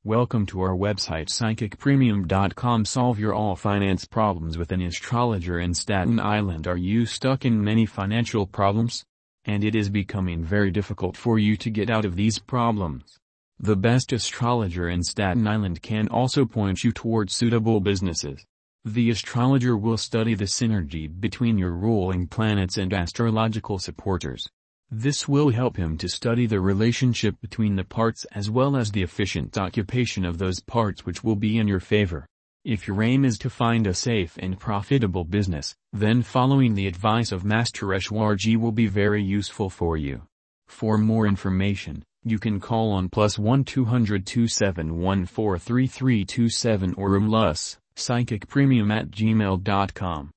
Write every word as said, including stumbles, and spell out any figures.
Welcome to our website psychic premium dot com. Solve your all finance problems with an astrologer in Staten Island. Are you stuck in many financial problems? And it is becoming very difficult for you to get out of these problems. The best astrologer in Staten Island can also point you towards suitable businesses. The astrologer will study the synergy between your ruling planets and astrological supporters. This will help him to study the relationship between the parts as well as the efficient occupation of those parts which will be in your favor. If your aim is to find a safe and profitable business, then following the advice of Master Eshwarji will be very useful for you. For more information, you can call on plus one two hundred two seven one four three three two seven or email us, psychic premium at gmail dot com.